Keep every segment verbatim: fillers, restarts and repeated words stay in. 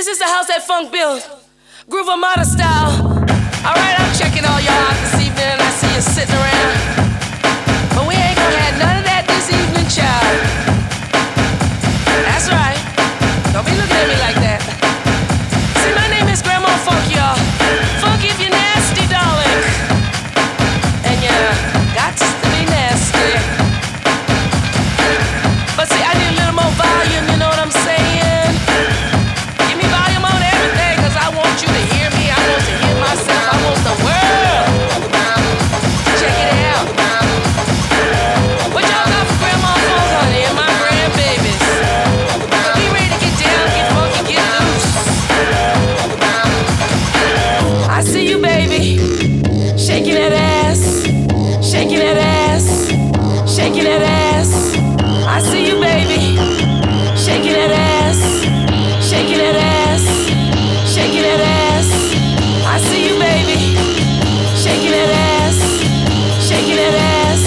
This is the house that funk built, Groove Armada style. Alright, I'm checking all y'all out this evening and I see you sitting around. But we ain't gonna have none of that this evening, child. That's right. Don't be looking at me like that. See, my name is Grandma Funk, y'all. Funk if you're nasty, darling. And you got to be nasty. But see, I need a little more volume, you know what I'm saying? Give me volume on everything, cause I want you to hear me. I want to hear myself. I want the world. Check it out. What y'all got for Grandma Funk, honey, and my grandbabies? Be ready to get down, get funky, get loose. I see you, baby, shaking that ass, shaking that ass, shaking that ass. I see you, baby, shaking that ass, shaking that ass, shaking that ass. I see you, baby, shaking that ass, shaking that ass.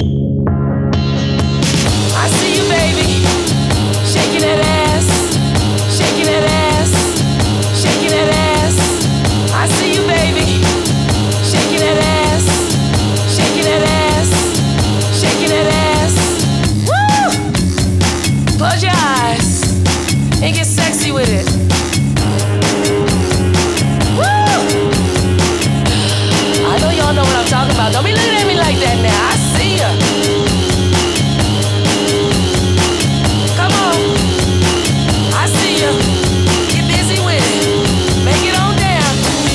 I see you, baby, shaking that ass, shaking that ass, shaking that ass. I see you, baby, shaking that ass, shaking that ass, shaking that ass. Woo! Close your eyes and get sexy with it. Woo! I know y'all know what I'm talking about. Don't be looking at me like that now. I see ya. Come on. I see ya. Get busy with it. Make it on down.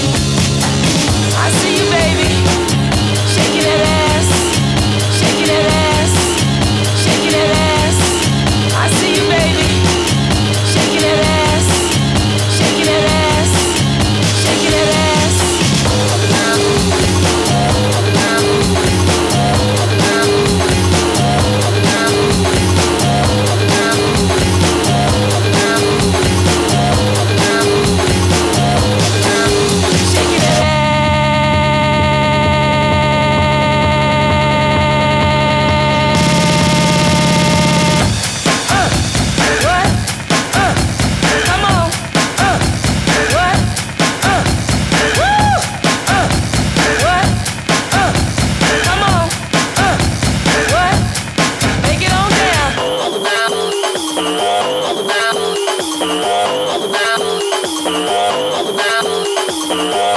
I see you, baby. Shaking that ass. Shaking that ass. Shaking that ass. I see you, baby. Shaking that ass. Shaking that ass. Shaking that ass. Shaking that ass. Uh, what? Uh, come on. Uh, what? Uh, woo! Uh, what? Uh, come on. Uh, what? Make it on down.